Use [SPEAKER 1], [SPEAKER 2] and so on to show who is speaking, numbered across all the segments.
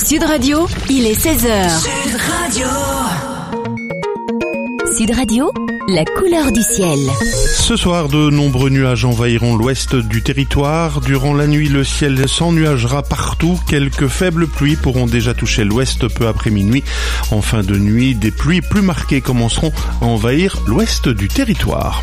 [SPEAKER 1] Sud Radio, il est 16h.
[SPEAKER 2] Sud Radio.
[SPEAKER 1] Sud Radio, la couleur du ciel.
[SPEAKER 3] Ce soir, de nombreux nuages envahiront l'ouest du territoire. Durant la nuit, le ciel s'ennuagera partout. Quelques faibles pluies pourront déjà toucher l'ouest peu après minuit. En fin de nuit, des pluies plus marquées commenceront à envahir l'ouest du territoire.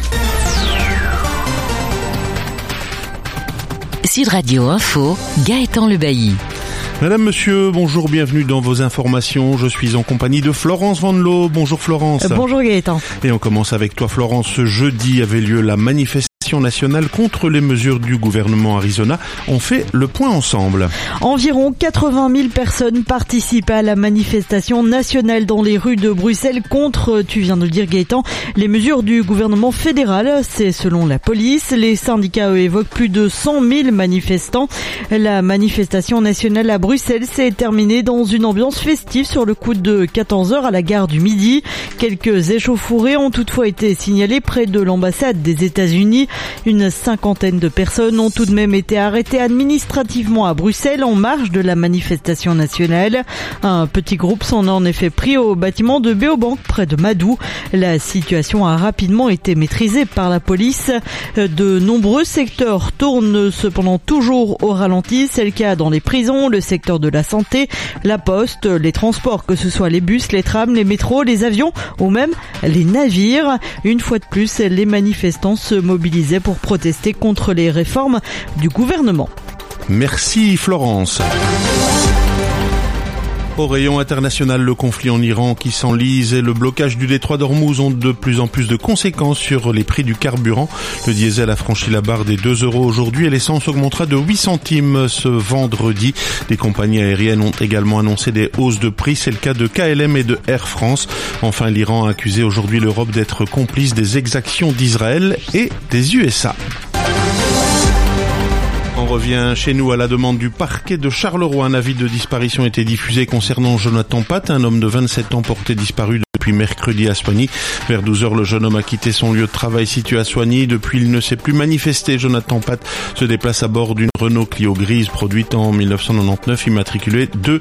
[SPEAKER 1] Sud Radio Info, Gaëtan Le Bailly.
[SPEAKER 3] Madame, monsieur, bonjour, bienvenue dans vos informations. Je suis en compagnie de Florence Vandelot. Bonjour Florence.
[SPEAKER 4] Bonjour Gaëtan.
[SPEAKER 3] Et on commence avec toi Florence. Ce jeudi avait lieu la manifestation nationale contre les mesures du gouvernement Arizona. On fait le point ensemble.
[SPEAKER 4] Environ 80 000 personnes participent à la manifestation nationale dans les rues de Bruxelles contre, tu viens de le dire Gaëtan, les mesures du gouvernement fédéral. C'est selon la police. Les syndicats évoquent plus de 100 000 manifestants. La manifestation nationale à Bruxelles s'est terminée dans une ambiance festive sur le coup de 14h à la gare du Midi. Quelques échauffourées ont toutefois été signalées près de l'ambassade des États-Unis. Une cinquantaine de personnes ont tout de même été arrêtées administrativement à Bruxelles en marge de la manifestation nationale. Un petit groupe s'en a en effet pris au bâtiment de Beobank près de Madou. La situation a rapidement été maîtrisée par la police. De nombreux secteurs tournent cependant toujours au ralenti. C'est le cas dans les prisons, le secteur de la santé, la poste, les transports, que ce soit les bus, les trams, les métros, les avions ou même les navires. Une fois de plus, les manifestants se mobilisaient pour protester contre les réformes du gouvernement.
[SPEAKER 3] Merci Florence. Au rayon international, le conflit en Iran qui s'enlise et le blocage du détroit d'Ormuz ont de plus en plus de conséquences sur les prix du carburant. Le diesel a franchi la barre des 2 € aujourd'hui et l'essence augmentera de 8 centimes ce vendredi. Les compagnies aériennes ont également annoncé des hausses de prix. C'est le cas de KLM et de Air France. Enfin, l'Iran a accusé aujourd'hui l'Europe d'être complice des exactions d'Israël et des USA. On revient chez nous à la demande du parquet de Charleroi. Un avis de disparition a été diffusé concernant Jonathan Pat, un homme de 27 ans porté disparu depuis mercredi à Soigny. Vers 12h, le jeune homme a quitté son lieu de travail situé à Soigny. Depuis, il ne s'est plus manifesté. Jonathan Pat se déplace à bord d'une Renault Clio grise produite en 1999, immatriculée 2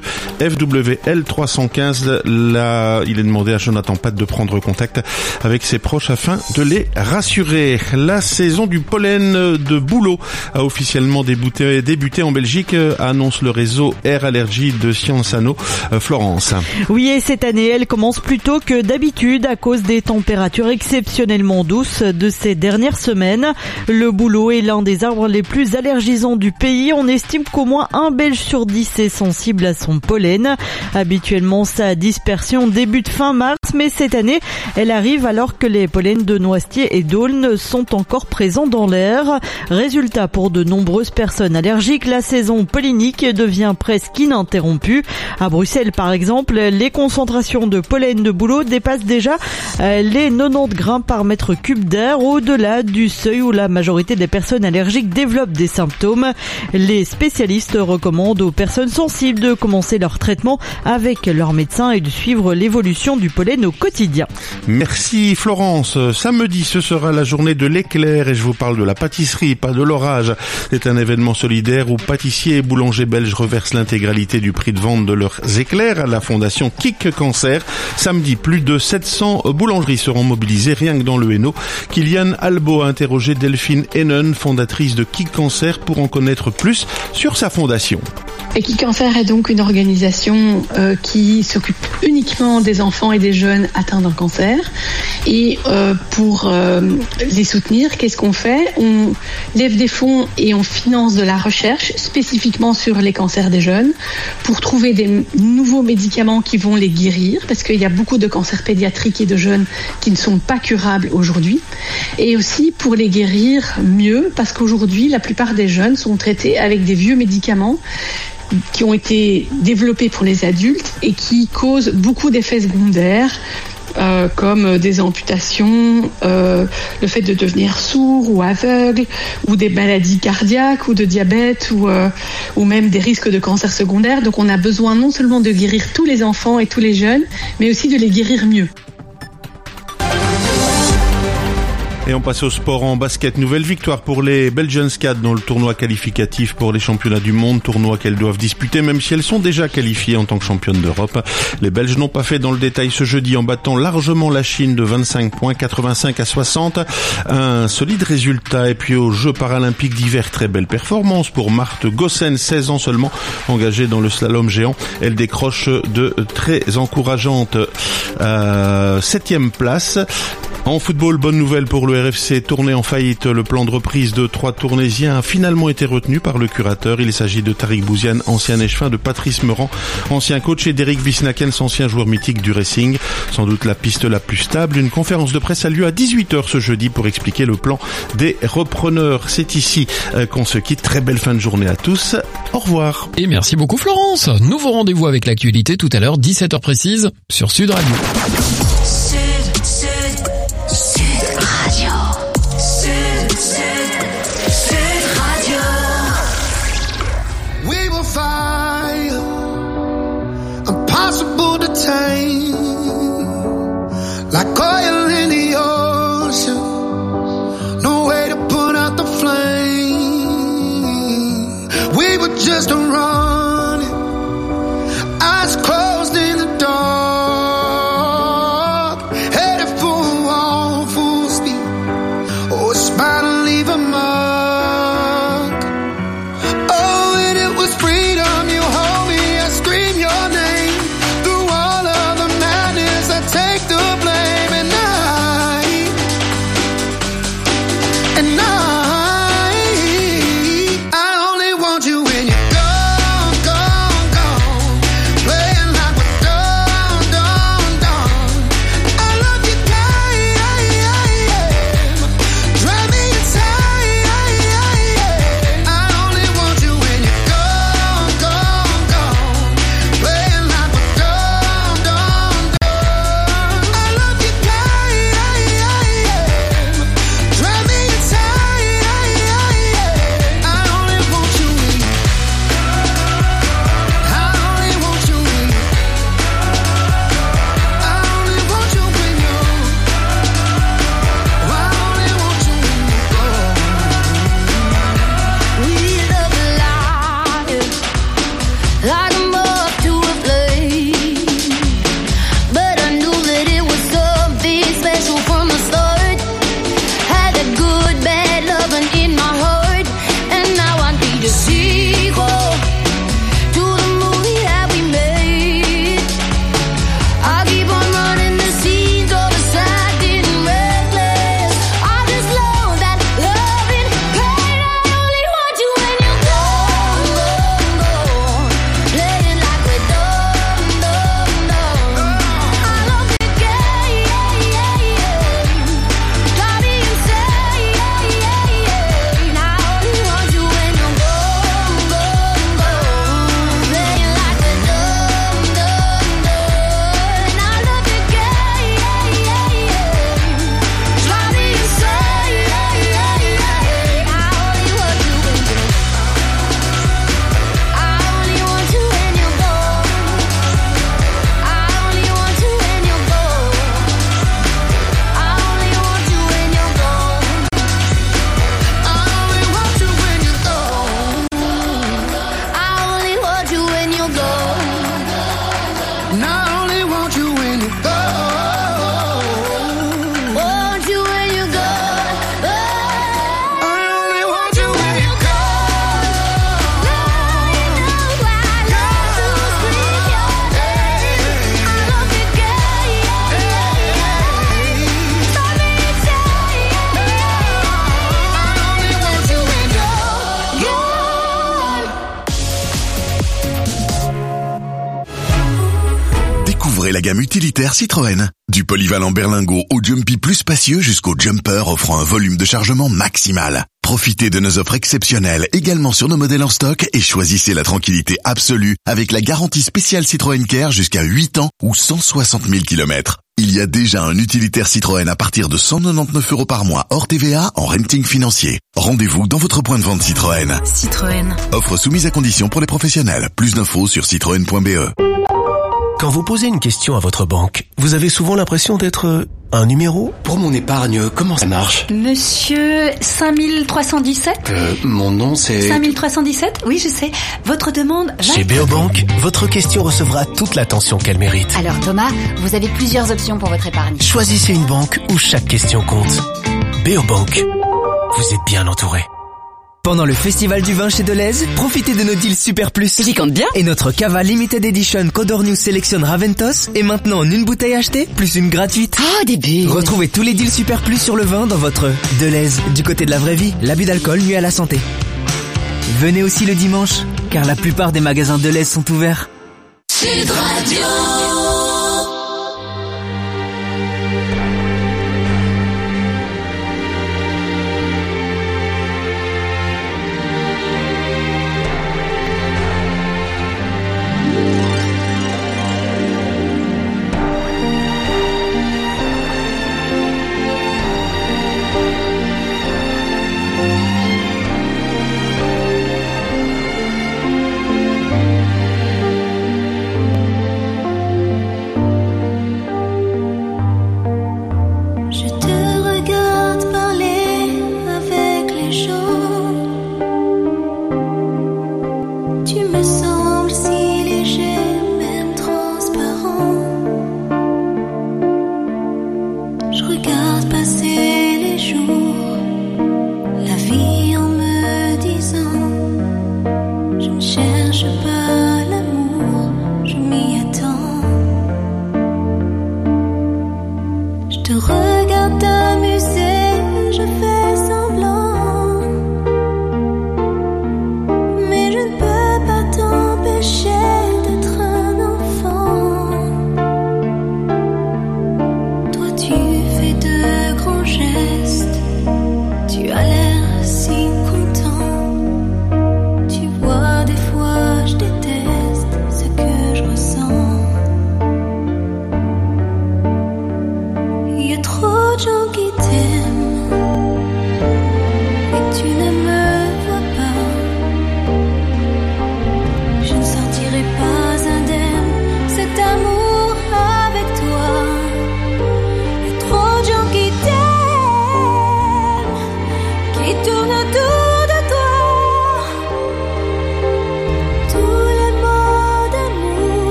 [SPEAKER 3] FWL 315. Là, il est demandé à Jonathan Pat de prendre contact avec ses proches afin de les rassurer. La saison du pollen de bouleau a officiellement débuté en Belgique, annonce le réseau Air Allergie de Sciensano. Florence.
[SPEAKER 4] Oui, et cette année, elle commence plus tôt que d'habitude à cause des températures exceptionnellement douces de ces dernières semaines. Le bouleau est l'un des arbres les plus allergisants du pays. On estime qu'au moins un Belge sur 10 est sensible à son pollen. Habituellement, sa dispersion débute fin mars, mais cette année, elle arrive alors que les pollens de noisetier et d'aulne sont encore présents dans l'air. Résultat, pour de nombreuses personnes allergiques, la saison pollinique devient presque ininterrompue. À Bruxelles, par exemple, les concentrations de pollen de bouleau dépassent déjà les 90 grammes par mètre cube d'air, au-delà du seuil où la majorité des personnes allergiques développent des symptômes. Les spécialistes recommandent aux personnes sensibles de commencer leur traitement avec leur médecin et de suivre l'évolution du pollen au quotidien.
[SPEAKER 3] Merci Florence. Samedi, ce sera la journée de l'éclair et je vous parle de la pâtisserie, pas de l'orage. C'est un événement solidaire où pâtissiers et boulangers belges reversent l'intégralité du prix de vente de leurs éclairs à la fondation Kick Cancer. Samedi, plus de 700 boulangeries seront mobilisées rien que dans le Hainaut. Kylian Albo a interrogé Delphine Hennen, fondatrice de Kick Cancer, pour en connaître plus sur sa fondation.
[SPEAKER 5] Et Kick Cancer est donc une organisation qui s'occupe uniquement des enfants et des jeunes atteints d'un cancer. Et pour les soutenir, qu'est-ce qu'on fait ? On lève des fonds et on finance de la recherche spécifiquement sur les cancers des jeunes pour trouver des nouveaux médicaments qui vont les guérir, parce qu'il y a beaucoup de cancers pédiatriques et de jeunes qui ne sont pas curables aujourd'hui. Et aussi pour les guérir mieux, parce qu'aujourd'hui, la plupart des jeunes sont traités avec des vieux médicaments qui ont été développés pour les adultes et qui causent beaucoup d'effets secondaires, comme des amputations, le fait de devenir sourd ou aveugle, ou des maladies cardiaques ou de diabète, ou même des risques de cancer secondaire. Donc on a besoin non seulement de guérir tous les enfants et tous les jeunes, mais aussi de les guérir mieux.
[SPEAKER 3] Et on passe au sport en basket. Nouvelle victoire pour les Belgian Scad dans le tournoi qualificatif pour les championnats du monde. Tournoi qu'elles doivent disputer même si elles sont déjà qualifiées en tant que championnes d'Europe. Les Belges n'ont pas fait dans le détail ce jeudi en battant largement la Chine de 25 points, 85-60. Un solide résultat. Et puis aux Jeux paralympiques d'hiver, très belle performance pour Marthe Gossen, 16 ans seulement, engagée dans le slalom géant. Elle décroche de très encourageantes 7e place. En football, bonne nouvelle pour le RFC, tourné en faillite. Le plan de reprise de 3 Tournaisiens a finalement été retenu par le curateur. Il s'agit de Tariq Bouziane, ancien échevin, de Patrice Meurant, ancien coach, et d'Eric Wisnakens, ancien joueur mythique du Racing. Sans doute la piste la plus stable. Une conférence de presse a lieu à 18h ce jeudi pour expliquer le plan des repreneurs. C'est ici qu'on se quitte. Très belle fin de journée à tous. Au revoir.
[SPEAKER 2] Et merci beaucoup Florence. Nouveau rendez-vous avec l'actualité tout à l'heure, 17h précise, sur Sud Radio.
[SPEAKER 6] Impossible to tame, like oil in the ocean, no way to put out the flame. We were just running, eyes closed in the dark, headed for a wall full speed, oh, it's bound to leave a mark. Oh, and it was freedom, you hold me, I scream your name. Take the blame, and I only want you when you're gone, gone, gone, playing like we're done, done, done. I love you, drive me insane. I only want you when you're gone, gone, gone, playing like we're done, done, done.
[SPEAKER 7] La gamme utilitaire Citroën. Du polyvalent berlingot au Jumpy plus spacieux jusqu'au Jumper offrant un volume de chargement maximal. Profitez de nos offres exceptionnelles également sur nos modèles en stock et choisissez la tranquillité absolue avec la garantie spéciale Citroën Care jusqu'à 8 ans ou 160 000 km. Il y a déjà un utilitaire Citroën à partir de 199 € par mois hors TVA en renting financier. Rendez-vous dans votre point de vente Citroën.
[SPEAKER 1] Citroën.
[SPEAKER 7] Offre soumise à condition pour les professionnels. Plus d'infos sur citroën.be.
[SPEAKER 8] Quand vous posez une question à votre banque, vous avez souvent l'impression d'être un numéro.
[SPEAKER 9] Pour mon épargne, comment ça marche?
[SPEAKER 10] Monsieur 5317
[SPEAKER 9] Mon nom c'est...
[SPEAKER 10] 5317? Oui, je sais. Votre demande va...
[SPEAKER 8] Chez Béobank, votre question recevra toute l'attention qu'elle mérite.
[SPEAKER 11] Alors Thomas, vous avez plusieurs options pour votre épargne.
[SPEAKER 8] Choisissez une banque où chaque question compte. Béobank, vous êtes bien entouré.
[SPEAKER 12] Pendant le festival du vin chez Deleuze, profitez de nos deals Super Plus.
[SPEAKER 1] J'y compte bien.
[SPEAKER 12] Et notre Cava Limited Edition Codor News Selection Raventos est maintenant en une bouteille achetée, plus une gratuite.
[SPEAKER 1] Oh, des bulles.
[SPEAKER 12] Retrouvez tous les deals Super Plus sur le vin dans votre Deleuze. Du côté de la vraie vie, l'abus d'alcool nuit à la santé. Venez aussi le dimanche, car la plupart des magasins Deleuze sont ouverts.
[SPEAKER 6] Sud Radio.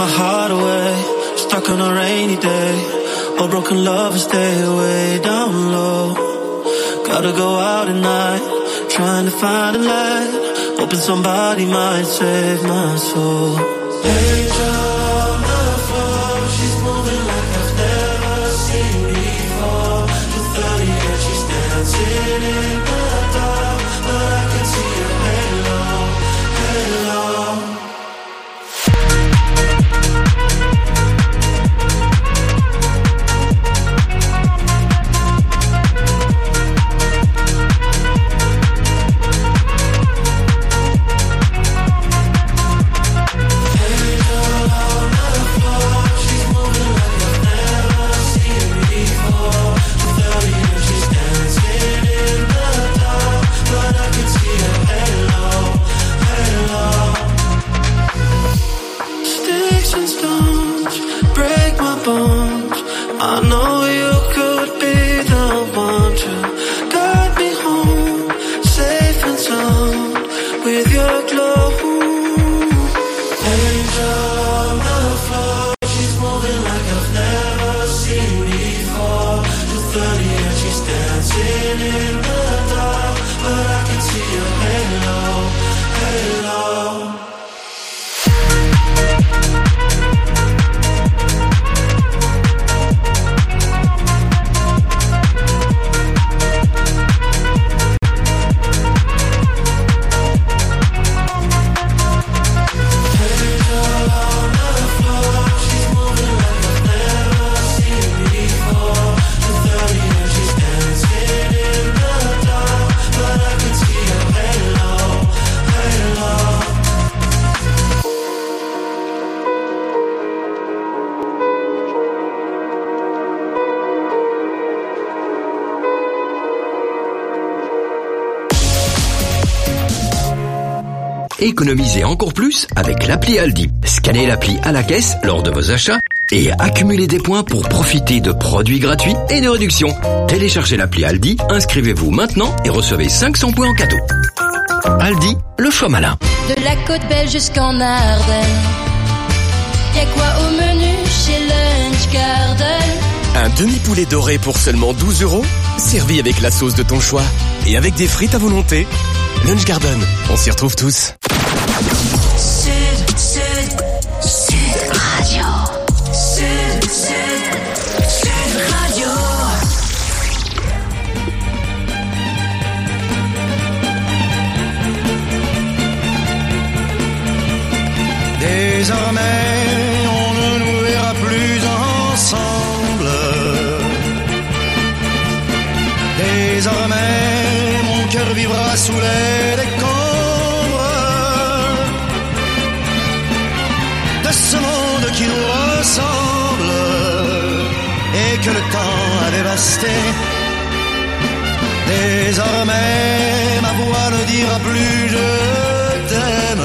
[SPEAKER 13] my heart away, stuck on a rainy day. All broken lovers stay way down low. Gotta go out at night, trying to find a light, hoping somebody might save my soul. Angel on the floor, she's moving like I've never seen before. 2:30 and she's dancing in the dark, but I can see her halo, halo. I know you could be the one to guide me home, safe and sound, with your glow. Angel on the floor, she's moving like I've never seen before. 2:30 and she's dancing in the dark, but I can see your halo, halo.
[SPEAKER 14] Économisez encore plus avec l'appli Aldi. Scannez l'appli à la caisse lors de vos achats et accumulez des points pour profiter de produits gratuits et de réductions. Téléchargez l'appli Aldi, inscrivez-vous maintenant et recevez 500 points en cadeau. Aldi, le choix malin.
[SPEAKER 15] De la côte belge jusqu'en Ardennes, y'a quoi au menu chez Lunch Garden?
[SPEAKER 8] Un demi-poulet doré pour seulement 12 €, servi avec la sauce de ton choix et avec des frites à volonté. Lunch Garden, on s'y retrouve tous.
[SPEAKER 15] Sud, Sud, Sud Radio. Sud, Sud, Sud Radio.
[SPEAKER 6] Désormais, on ne nous verra plus ensemble. Désormais, mon cœur vivra sous les décombres de ce monde qui nous ressemble et que le temps a dévasté. Désormais, ma voix ne dira plus je t'aime.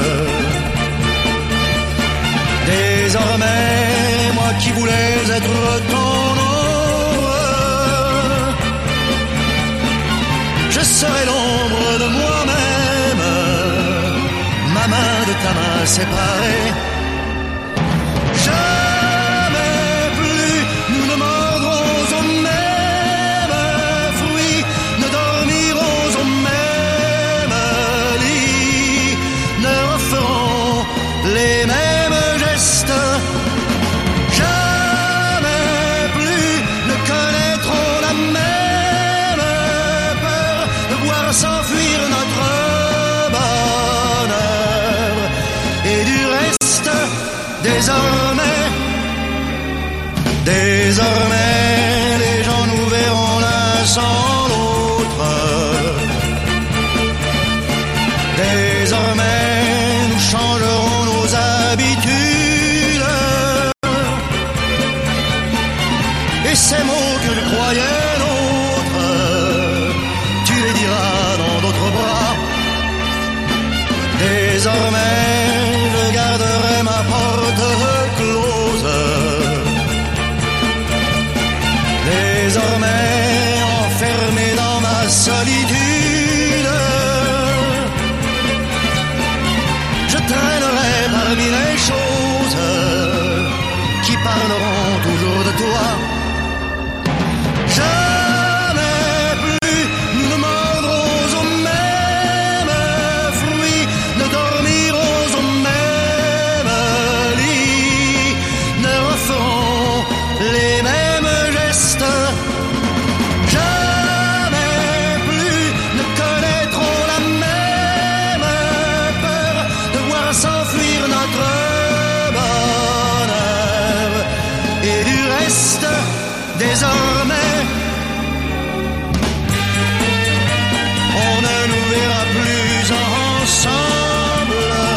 [SPEAKER 6] Désormais, moi qui voulais être ton ombre, je serai l'ombre de moi-même, ma main de ta main séparée. Jamais plus nous ne mordrons au même fruit, ne dormirons au même lit, ne referons les mêmes gestes. Jamais plus ne connaîtrons la même peur de voir s'enfuir notre bonheur. Et du reste, désormais, les gens nous verront l'un sans l'autre. Désormais, nous changerons nos habitudes. Et ces mots que je croyais nôtres, tu les diras dans d'autres bras. Désormais, je garderai ma porte close. Désormais, enfermé dans ma solitude, je traînerai parmi les choses parleront toujours de toi. Jamais plus nous ne mordrons au même fruit, ne dormirons au même lit, ne referons les mêmes gestes. Jamais plus ne connaîtrons la même peur de voir s'enfuir notre bonheur. Et du reste, désormais, on ne nous verra plus ensemble.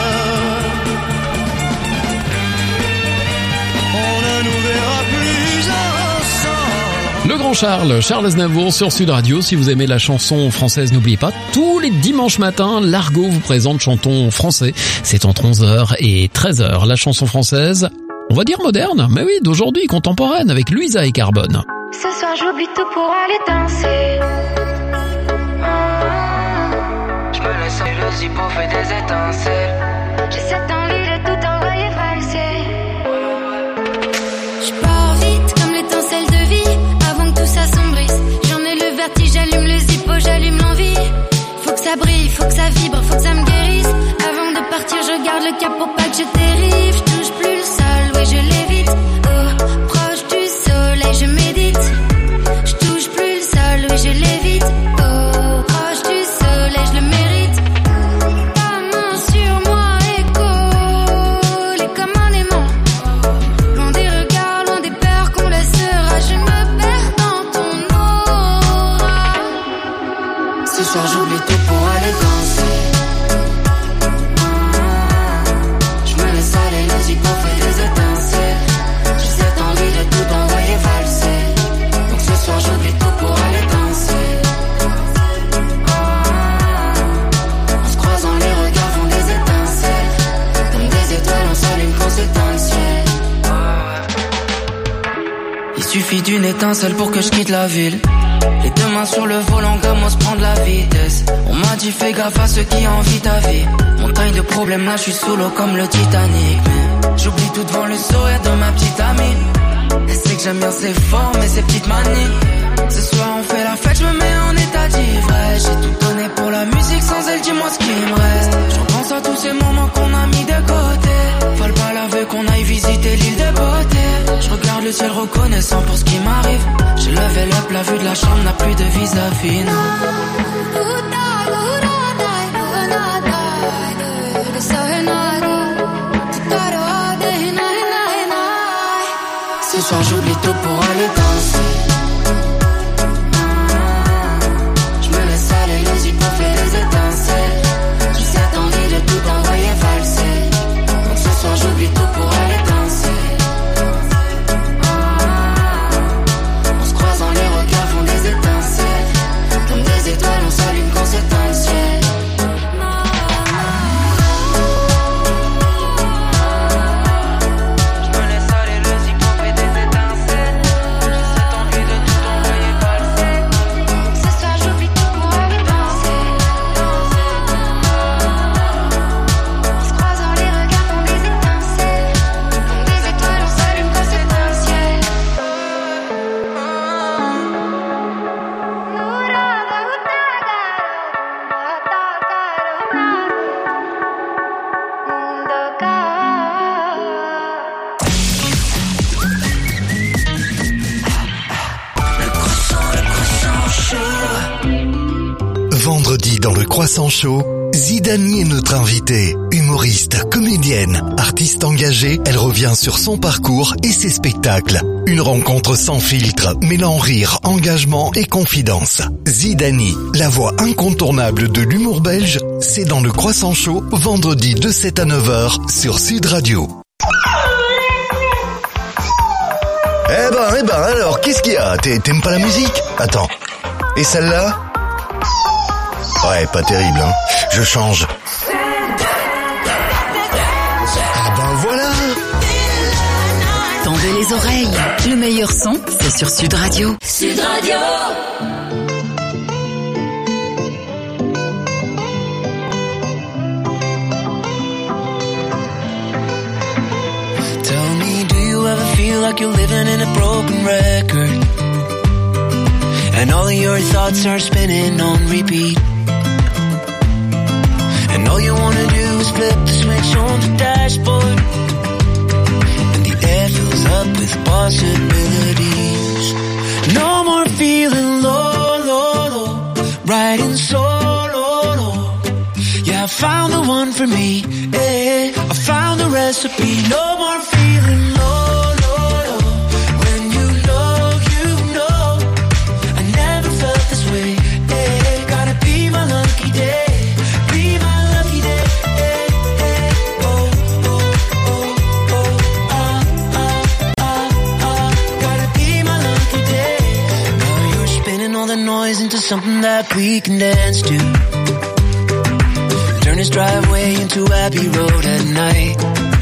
[SPEAKER 6] On ne nous verra plus ensemble.
[SPEAKER 2] Le grand Charles Aznavour sur Sud Radio. Si vous aimez la chanson française, n'oubliez pas, tous les dimanches matins, Largo vous présente Chantons français. C'est entre 11h et 13h. La chanson française, on va dire moderne, mais oui, d'aujourd'hui, contemporaine, avec Louisa et Carbone.
[SPEAKER 16] Ce soir j'oublie tout pour aller danser. Je me laisse aller, le zippo fait des étincelles. J'ai cette envie de tout envoyer valser.
[SPEAKER 15] Je pars vite comme l'étincelle de vie, avant que tout s'assombrisse. J'en ai le vertige, j'allume le zippo, j'allume l'envie. Faut que ça brille, faut que ça vibre, faut que ça me guérisse. Avant de partir, je garde le cap pour pas que je dérive. Je touche plus le sol, ouais je l'évite. Oh, proche du soleil, je médite. Je touche plus le sol, oui je l'évite. Oh, proche du soleil, je le mérite. Ta main sur moi et collée comme un aimant. Loin des regards, loin des peurs qu'on laissera. Je me perds dans ton aura.
[SPEAKER 16] Ce soir j'oublie tout pour aller danser. Je me laisse aller, le zippo fait des étincelles. J'ai cette envie de tout envoyer valser. Donc ce soir j'oublie tout pour aller danser. En se croisant les regards font des étincelles. Comme des étoiles on s'allume quand c'est dans le ciel.
[SPEAKER 17] Il suffit d'une étincelle pour que je quitte la ville. Les deux mains sur le volant, commence à prendre la vitesse. On m'a dit fais gaffe à ceux qui envient ta vie. Montagne de problèmes, là je suis sous l'eau comme le Titanic. Mais j'oublie tout devant le sourire de ma petite amie. Elle sait que j'aime bien ses formes et ses petites manies. Ce soir on fait la fête, je me mets en état d'ivresse. J'ai tout donné pour la musique, sans elle dis-moi ce qui me reste. Je repense à tous ces moments qu'on a mis de côté. Fallait pas l'avouer qu'on aille visiter l'île de beauté. Je regarde le ciel reconnaissant pour ce qui m'arrive. J'ai levé up, la vue de la chambre n'a plus de vis-à-vis, non.
[SPEAKER 16] Ce soir j'oublie tout pour aller danser. Je me laisse aller, le zippo fait des étincelles. J'ai cette envie de tout envoyer valser. Donc ce soir j'oublie tout pour aller danser. En se croisant les regards font des étincelles. Comme des étoiles on s'allume quand c'est dans le ciel.
[SPEAKER 18] Vendredi dans le Croissant Show, Zidani est notre invitée. Humoriste, comédienne, artiste engagée, elle revient sur son parcours et ses spectacles. Une rencontre sans filtre, mêlant rire, engagement et confidence. Zidani, la voix incontournable de l'humour belge, c'est dans le Croissant Show, vendredi de 7 à 9h sur Sud Radio.
[SPEAKER 7] Eh ben, alors, qu'est-ce qu'il y a? T'aimes pas la musique? Attends. Et celle-là? Ouais, pas terrible, hein. Je change. Ah ben voilà.
[SPEAKER 1] Tendez les oreilles. Le meilleur son, c'est sur Sud Radio.
[SPEAKER 15] Sud Radio.
[SPEAKER 17] Tell me, do you ever feel like you're living in a broken record, and all of your thoughts are spinning on repeat, and all you wanna do is flip the switch on the dashboard, and the air fills up with possibilities. No more feeling low, low, low, riding solo, low. Yeah, I found the one for me, eh, I found the recipe. No more feeling low, low, low, when you know, I never felt this way, eh, gotta be my lucky day, be my lucky day, eh, eh, oh, oh, oh, oh, gotta be my lucky day. Now you're spinning all the noise into something that we can dance to. Turn his driveway into Abbey Road at night,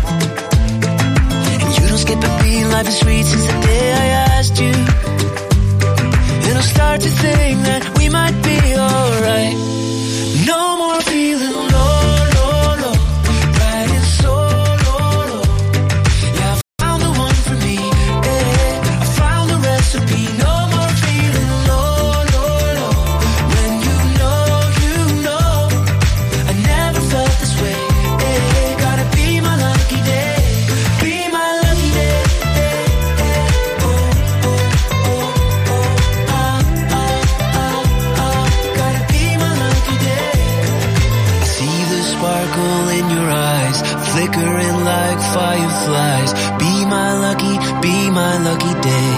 [SPEAKER 17] and you don't skip a beat, life is sweet since the day I asked you. And I'll start to think that we might be alright. No more feeling low, low, low, riding solo, low. Yeah, I found the one for me, eh, I found the recipe. No more feeling low, low, low, when you know, I never felt this way, eh, gotta be my lucky day, be my lucky day, eh, eh, oh, oh, oh, oh, gotta be my lucky day. I see the sparkle in your eyes, flickering like fireflies. Be my lucky day.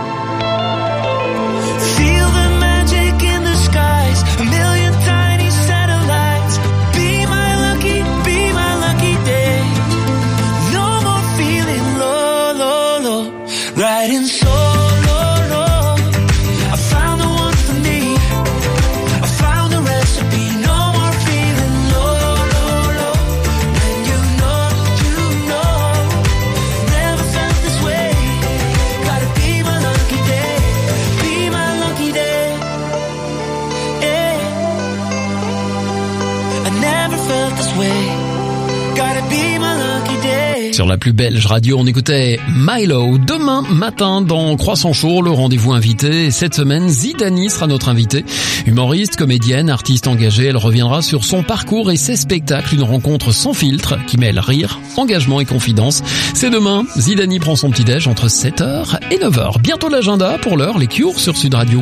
[SPEAKER 17] Feel the magic in the skies, a million tiny satellites. Be my lucky day. No more feeling low, low, low, riding solo, low. I found the one for me, I found the recipe. No more feeling low, low, low, when you know, never felt this way. Gotta be my lucky day, be my lucky day, yeah. I never felt this way. Gotta be my lucky day.
[SPEAKER 2] Sur la plus belge radio, on écoutait Milo. Demain matin, dans Croissant Chaud, le rendez-vous invité. Cette semaine, Zidani sera notre invitée. Humoriste, comédienne, artiste engagée, elle reviendra sur son parcours et ses spectacles. Une rencontre sans filtre qui mêle rire, engagement et confidence. C'est demain. Zidani prend son petit-déj entre 7h et 9h. Bientôt l'agenda. Pour l'heure, les Cures sur Sud Radio.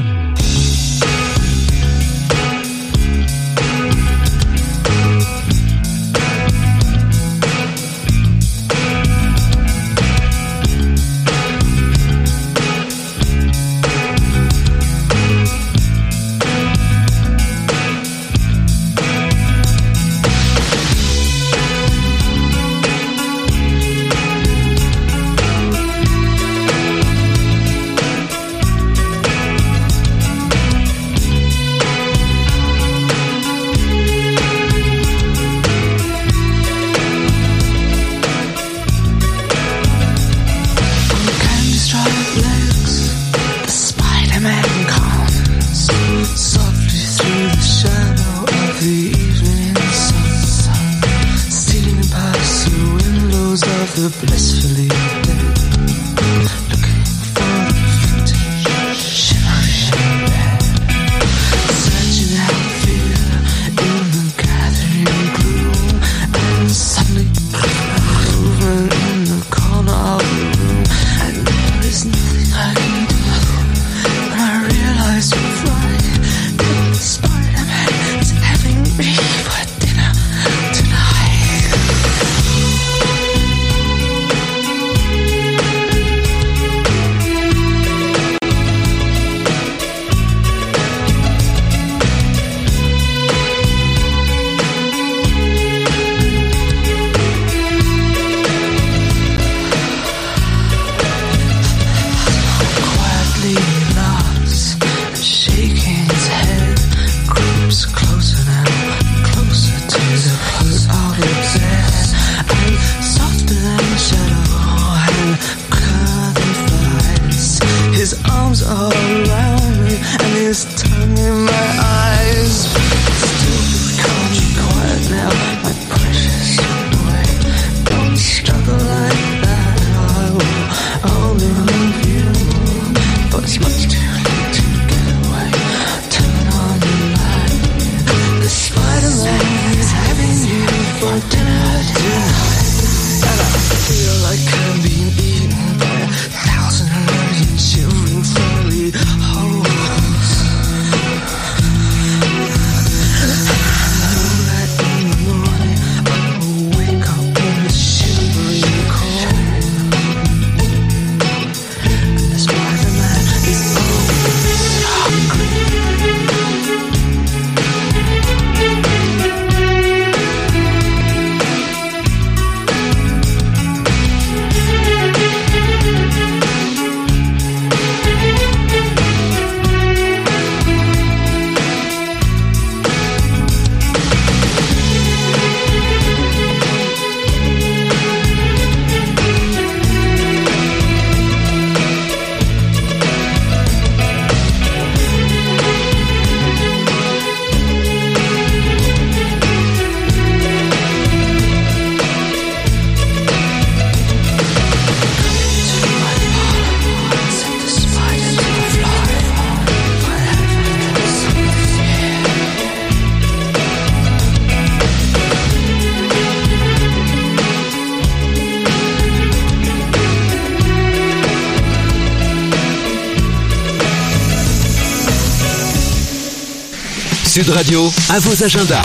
[SPEAKER 14] Sud Radio, à vos agendas.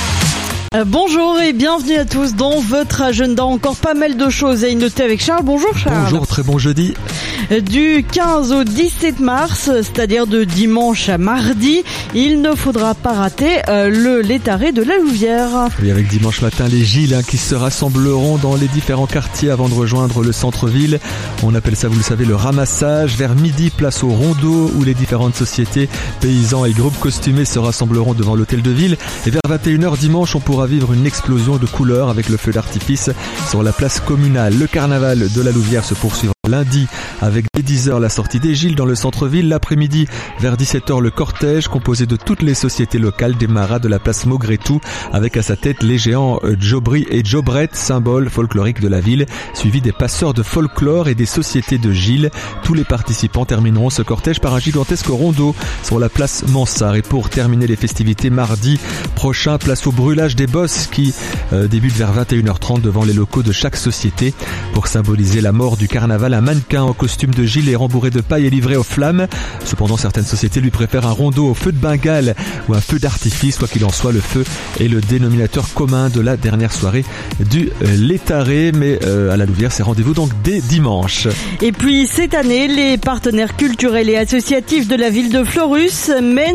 [SPEAKER 4] Bonjour et bienvenue à tous dans votre agenda. Encore pas mal de choses à y noter avec Charles. Bonjour Charles.
[SPEAKER 19] Bonjour, très bon jeudi.
[SPEAKER 4] Du 15 au 17 mars, c'est-à-dire de dimanche à mardi, il ne faudra pas rater le Létaré de la Louvière.
[SPEAKER 19] Oui, avec dimanche matin les Gilles qui se rassembleront dans les différents quartiers avant de rejoindre le centre-ville. On appelle ça, vous le savez, le ramassage. Vers midi, place au rondeau où les différentes sociétés, paysans et groupes costumés se rassembleront devant l'hôtel de ville. Et vers 21h dimanche, on pourra vivre une explosion de couleurs avec le feu d'artifice sur la place communale. Le carnaval de la Louvière se poursuivra lundi avec dès 10h la sortie des Gilles dans le centre-ville. L'après-midi, vers 17h, le cortège composé de toutes les sociétés locales démarra de la place Maugrétou avec à sa tête les géants Jobri et Jobret, symboles folkloriques de la ville, suivi des passeurs de folklore et des sociétés de Gilles. Tous les participants termineront ce cortège par un gigantesque rondeau sur la place Mansart. Et pour terminer les festivités mardi prochain, place au brûlage des bosses qui débute vers 21h30 devant les locaux de chaque société. Pour symboliser la mort du carnaval, un mannequin en costume de Gilles est rembourré de paille et livré aux flammes. Cependant, certaines sociétés lui préfèrent un rondeau au feu de Bengale ou un feu d'artifice. Quoi qu'il en soit, le feu est le dénominateur commun de la dernière soirée du Létaré. Mais à la Louvière, c'est rendez-vous donc dès dimanche.
[SPEAKER 4] Et puis cette année, les partenaires culturels et associatifs de la ville de Fleurus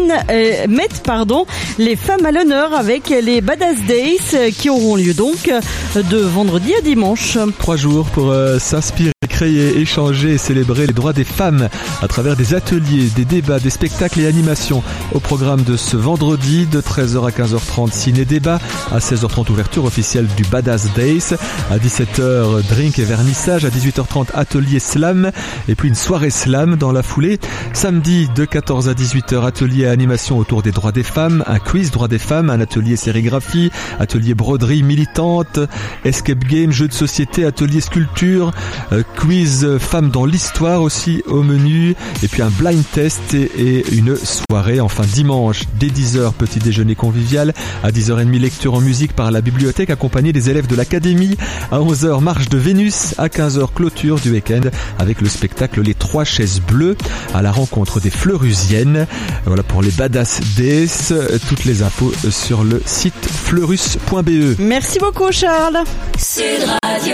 [SPEAKER 4] mettent les femmes à l'honneur avec les Badass Days qui auront lieu donc de vendredi à dimanche.
[SPEAKER 19] 3 jours pour s'inspirer, créer, échanger et célébrer les droits des femmes à travers des ateliers, des débats, des spectacles et animations. Au programme de ce vendredi, de 13h à 15h30, ciné-débat, à 16h30, ouverture officielle du Badass Days, à 17h, drink et vernissage, à 18h30, atelier slam, et puis une soirée slam dans la foulée. Samedi, de 14 à 18h, atelier et animation autour des droits des femmes, un quiz droits des femmes, un atelier sérigraphie, atelier broderie militante, escape game, jeux de société, atelier sculpture, quiz femmes dans l'histoire aussi au menu, et puis un blind test et une soirée. Enfin dimanche dès 10h, petit déjeuner convivial, à 10h30 lecture en musique par la bibliothèque accompagnée des élèves de l'académie, à 11h marche de Vénus, à 15h clôture du week-end avec le spectacle Les 3 chaises bleues à la rencontre des Fleurusiennes. Voilà pour les Badass Days. Toutes les infos sur le site fleurus.be.
[SPEAKER 4] Merci beaucoup Charles.
[SPEAKER 16] Sud Radio.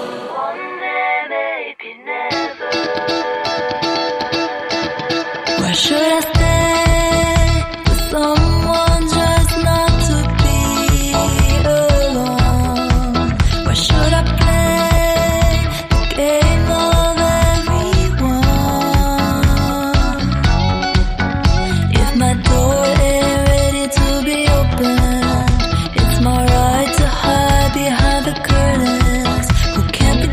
[SPEAKER 15] Why should I stay with someone just not to be alone? Why should I play the game of everyone? If my door ain't ready to be opened, it's my right to hide behind the curtains. Who can't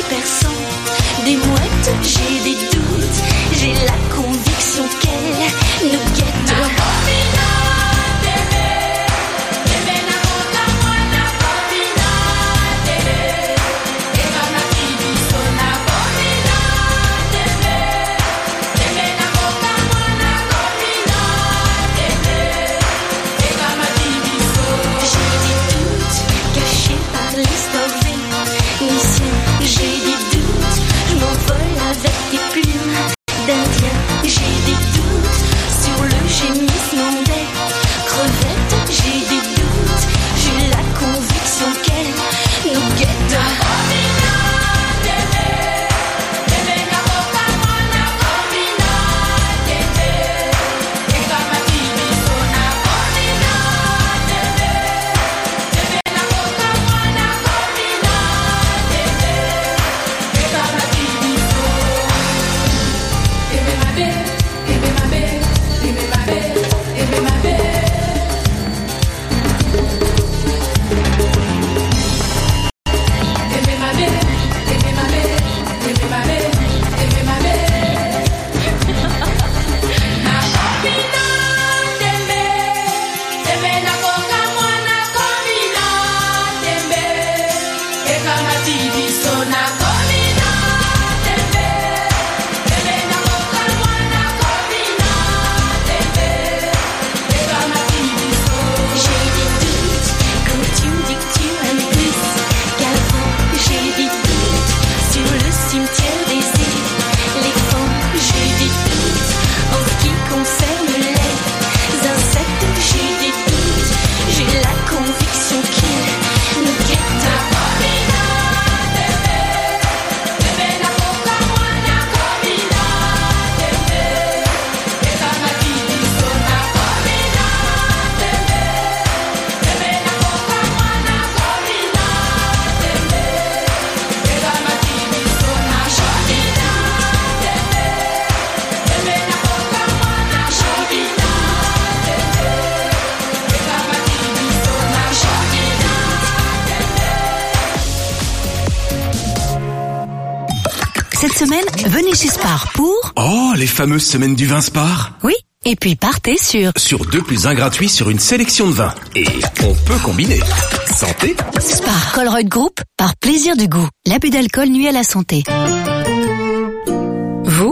[SPEAKER 15] perçant des mouettes, j'ai des doutes, j'ai la conviction qu'elle nous guette.
[SPEAKER 1] Cette semaine, venez chez Spar pour...
[SPEAKER 20] Oh, les fameuses semaines du vin Spar.
[SPEAKER 1] Oui, et puis partez sur
[SPEAKER 20] 2 + 1 gratuit sur une sélection de vins. Et on peut combiner. Santé.
[SPEAKER 1] Spar Colruyt Group, par plaisir du goût. L'abus d'alcool nuit à la santé. Vous ?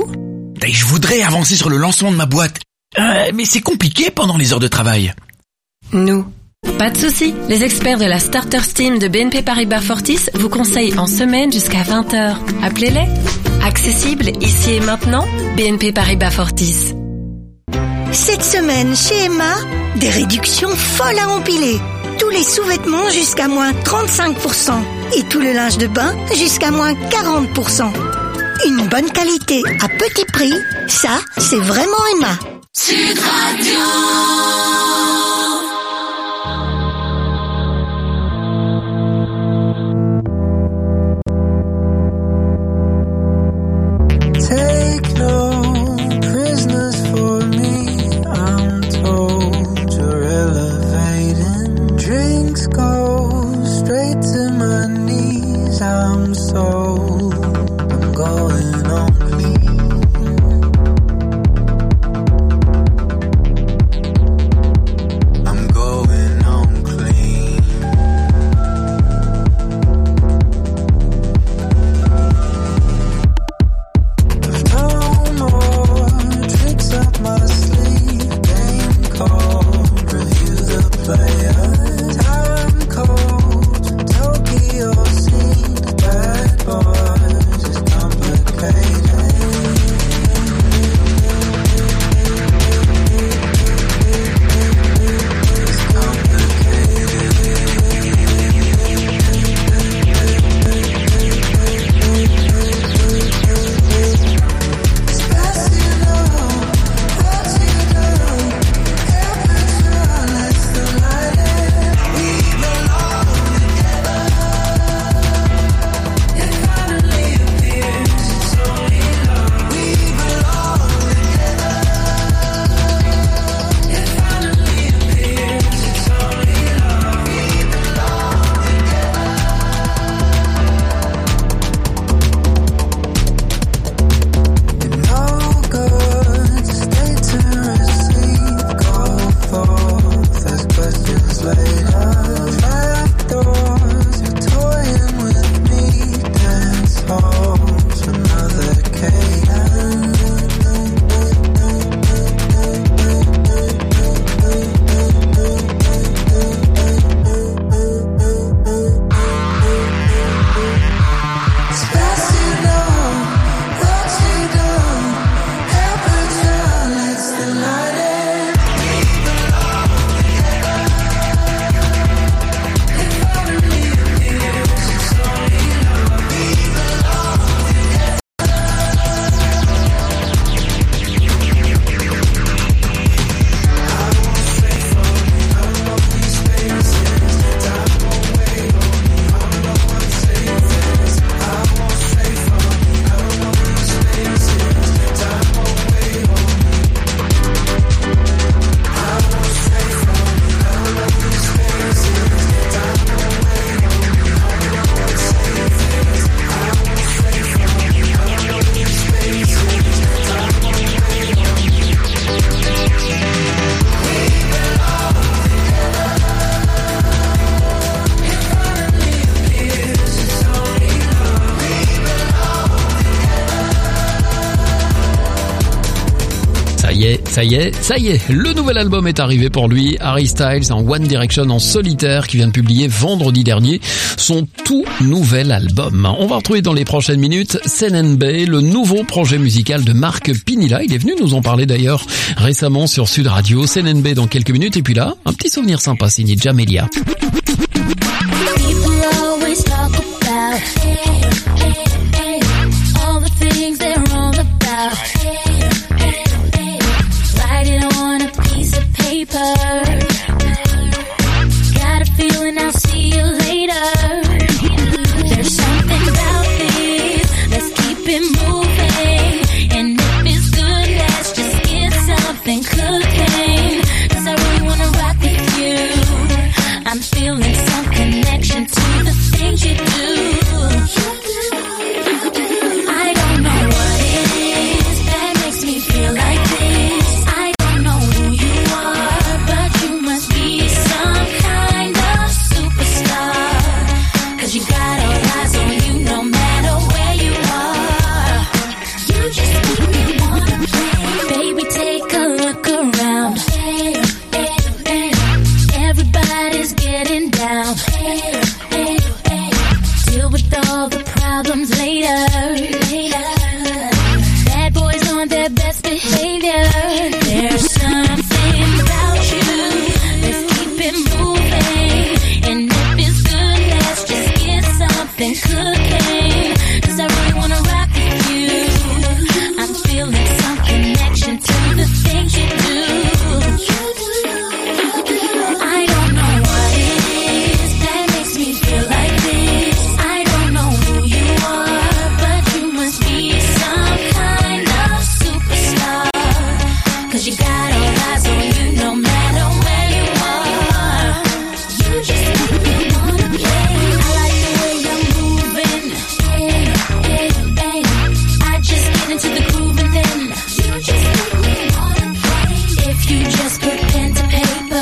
[SPEAKER 21] Je voudrais avancer sur le lancement de ma boîte. Mais c'est compliqué pendant les heures de travail.
[SPEAKER 22] Nous. Pas de souci, les experts de la Starters Team de BNP Paribas Fortis vous conseillent en semaine jusqu'à 20h. Appelez-les. Accessible ici et maintenant, BNP Paribas Fortis.
[SPEAKER 23] Cette semaine chez Emma, des réductions folles à empiler. Tous les sous-vêtements jusqu'à moins 35% et tout le linge de bain jusqu'à moins 40%. Une bonne qualité à petit prix, ça c'est vraiment Emma.
[SPEAKER 16] Sud Radio.
[SPEAKER 24] Take no prisoners for me, I'm told you're elevating. Drinks go straight to my knees, I'm sold, I'm going on clean.
[SPEAKER 2] Ça y est, le nouvel album est arrivé pour lui. Harry Styles en One Direction en solitaire qui vient de publier vendredi dernier son tout nouvel album. On va retrouver dans les prochaines minutes CNB, le nouveau projet musical de Marc Pinilla. Il est venu nous en parler d'ailleurs récemment sur Sud Radio. CNB dans quelques minutes et puis là, un petit souvenir sympa signé Jamelia.
[SPEAKER 15] Got a feeling I'll see you later. There's something about this, let's keep it moving. And if it's good, let's just get something cooking. 'Cause I really wanna rock with you. I'm feeling some connection to the things you do. I don't know what it is that makes me feel like this. I don't know who you are, but you must be some kind of superstar. 'Cause you got all eyes on you no matter where you are. You just make me wanna play. Baby, take a look around. Everybody's getting down. Deal with all the problems later. Bad boys on their best behavior. There's something about you. Let's keep it moving. And if it's good, let's just get something cooking. 'Cause I really wanna rock with you. I'm feeling some connection to the things you do. I don't know what it is that makes me feel like this. I don't know who you are, but you must be some kind of superstar. 'Cause you got all eyes on you no matter where you are. You just make me wanna play. I like the way you're moving. I just get into the groove and then you just make me wanna play. If you just put pen to paper,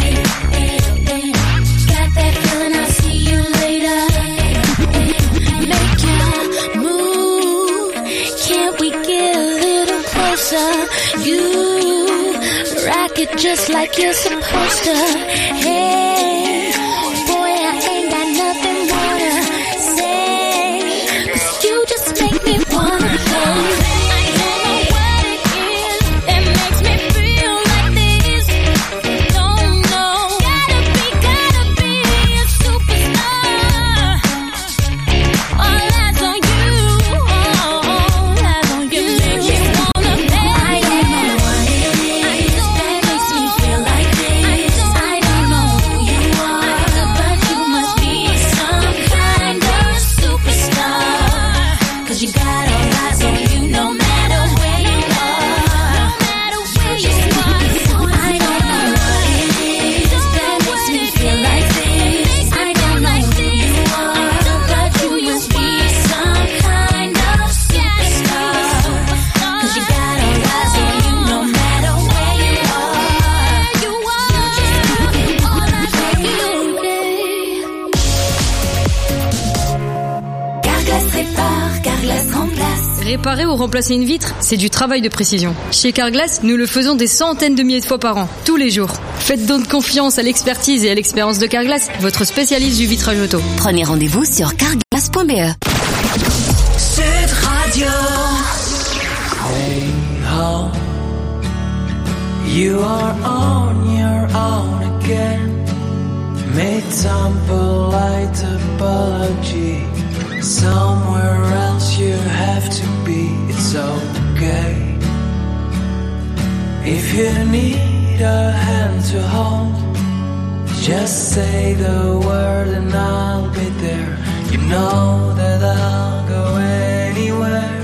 [SPEAKER 15] got that feeling I'll see you later. Make your move. Can't we get a little closer? You rock it just like you're supposed to. Hey, boy, I ain't got nothing more to say. 'Cause you just make me wanna play. I don't know what it is that makes me feel like this. Don't know. Gotta be a superstar. All eyes on you. All eyes on you. Make me wanna play. I don't know what it is that makes me feel like this. I don't know who you are, but you must be some kind of superstar. 'Cause you got all eyes on you no matter where you are. No matter where you are. I don't know what it is that makes me feel like this. I don't know who you are, but you must be some kind of superstar. 'Cause you got all eyes on you no matter where you are. You just all eyes on you.
[SPEAKER 3] Carglass répare, Carglass remplace.
[SPEAKER 5] Réparer ou remplacer une vitre, c'est du travail de précision. Chez Carglass, nous le faisons des centaines de milliers de fois par an, tous les jours. Faites donc confiance à l'expertise et à l'expérience de Carglass, votre spécialiste du vitrage auto.
[SPEAKER 1] Prenez rendez-vous sur carglass.be.
[SPEAKER 16] Sud Radio.
[SPEAKER 9] Home. You are on your own again. Made some polite apology. Somewhere else you have to be. It's okay. If you need a hand to hold, just say the word and I'll be there. You know that I'll go anywhere.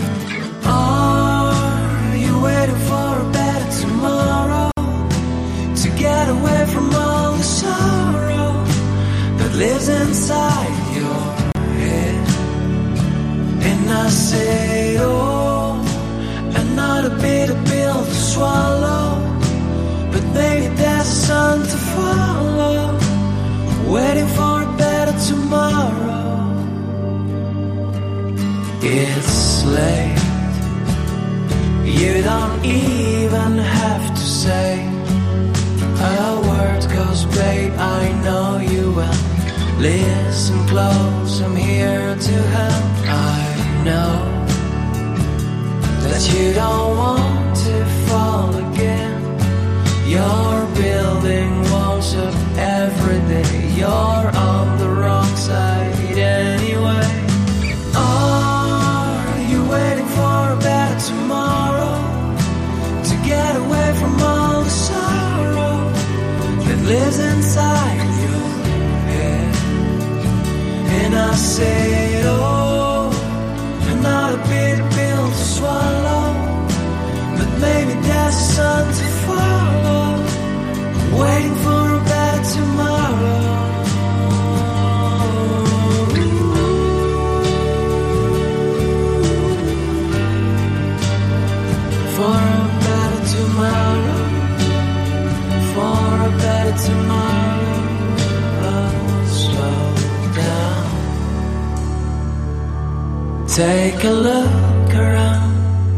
[SPEAKER 9] Are you waiting for a better tomorrow? To get away from all the sorrow that lives inside your head. And I say, oh, another bitter pill to swallow. But maybe there's a sun to follow. Waiting for a better tomorrow. It's late. You don't even have to say a word, 'cause babe, I know you well. Listen close, I'm here to help. I know that you don't want to fall again. You're building walls up every day. You're on the wrong side anyway. Are you waiting for a better tomorrow, to get away from all the sorrow that lives inside your head? And I say, oh, another bitter pill to swallow, but maybe there's a sun to follow, waiting for a better tomorrow. For a better tomorrow, for a better tomorrow, I'll slow down. Take a look around.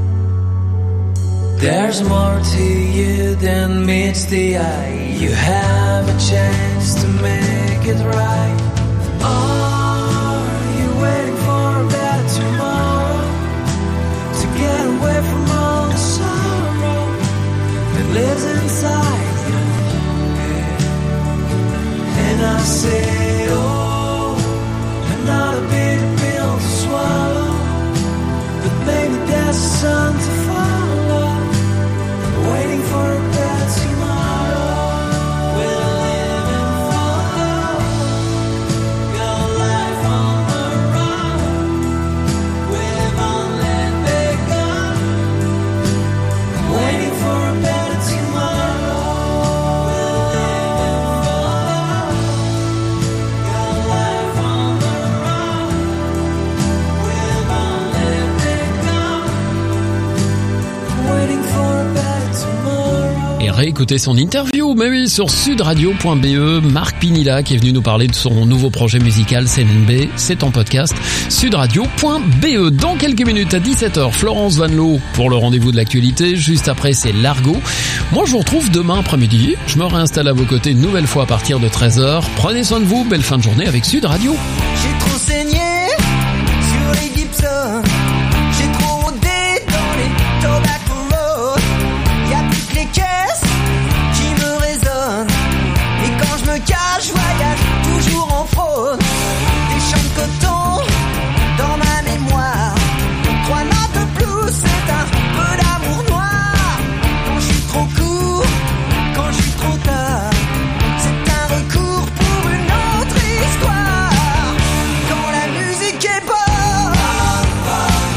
[SPEAKER 9] There's more to you than meets the eye. You have a chance to make it right. Are you waiting for a better tomorrow, to get away from all the sorrow that lives inside your head? And I say, oh, another bitter pill to swallow, but maybe there's a sun to follow, waiting for a better tomorrow. We'll live and follow your life on the run. We've only begun, waiting for a better tomorrow. We'll live and follow your life on the run. We've only begun, waiting for a better tomorrow.
[SPEAKER 2] Et réécoutez son interview, mais oui, sur sudradio.be, Marc Pinilla qui est venu nous parler de son nouveau projet musical CNNB, c'est en podcast, sudradio.be. Dans quelques minutes à 17h, Florence Vanloo pour le rendez-vous de l'actualité, juste après c'est Largo. Moi je vous retrouve demain après-midi, je me réinstalle à vos côtés une nouvelle fois à partir de 13h. Prenez soin de vous, belle fin de journée avec Sud Radio.
[SPEAKER 10] J'ai trop saigné sur les Gibson, j'ai trop rôdé dans les Tobacco Road. Y'a plus que les caisses qui me résonnent, et quand je me cache, je voyage toujours en fraude. Des champs de coton dans ma mémoire, 3 notes de blues, c'est un peu d'amour noir. Quand je suis trop court, quand je suis trop tard, c'est un recours pour une autre histoire. Quand la musique est bonne,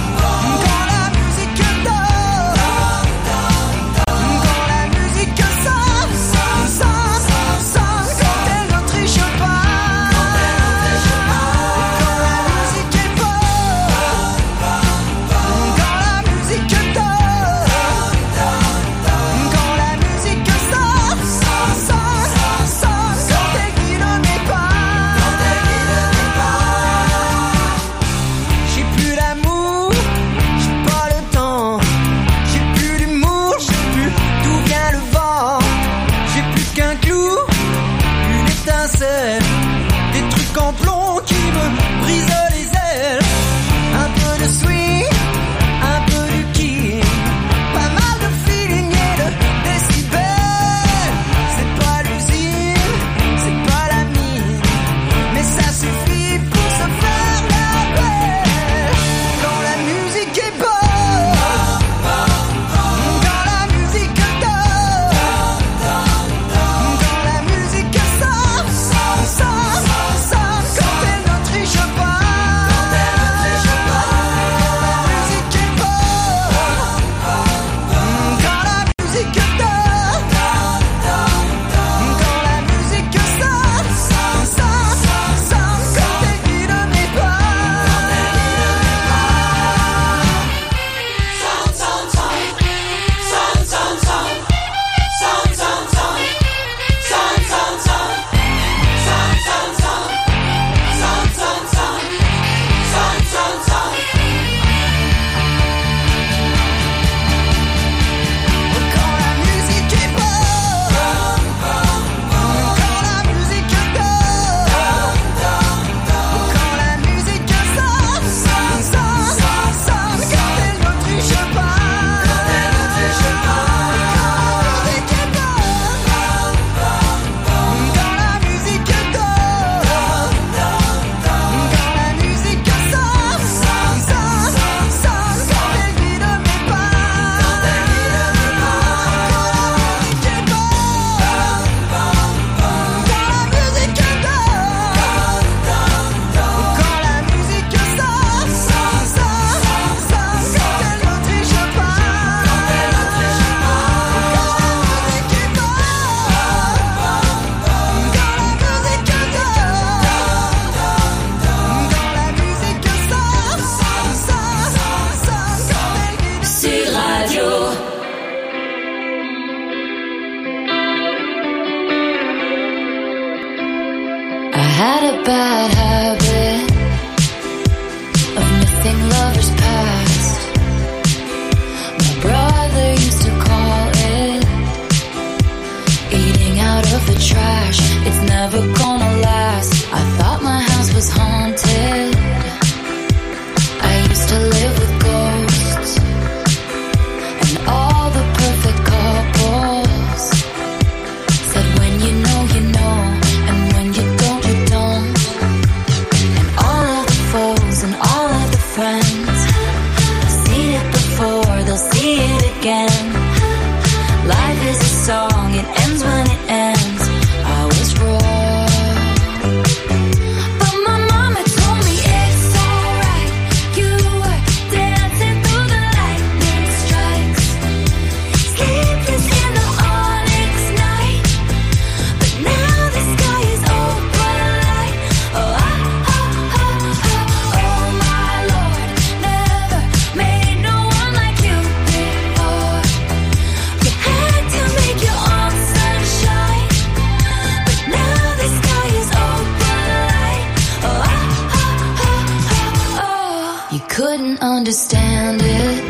[SPEAKER 16] couldn't understand it.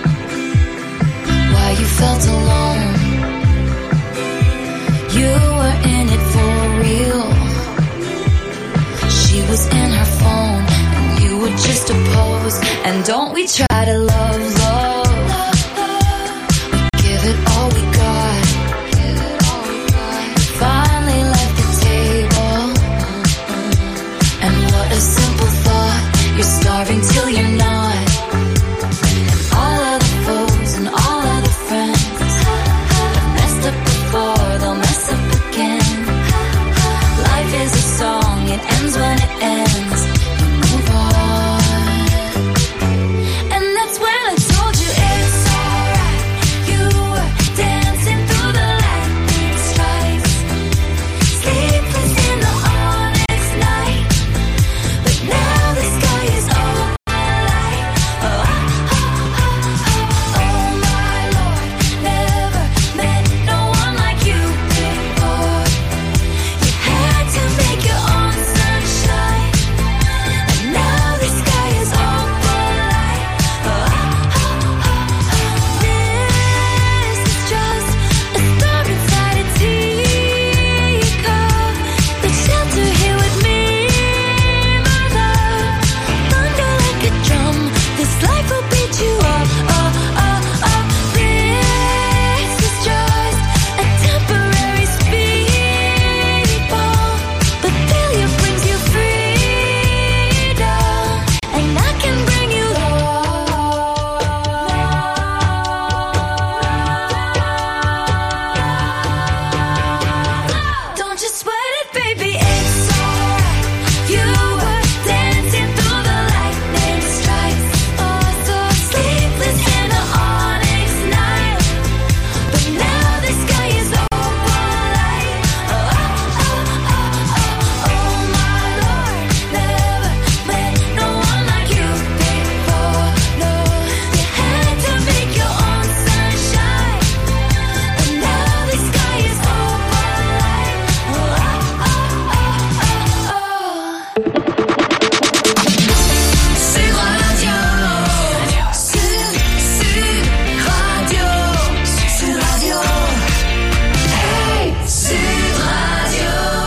[SPEAKER 16] Why you felt alone. You were in it for real. She was in her phone and you were just a pose. And don't we try to love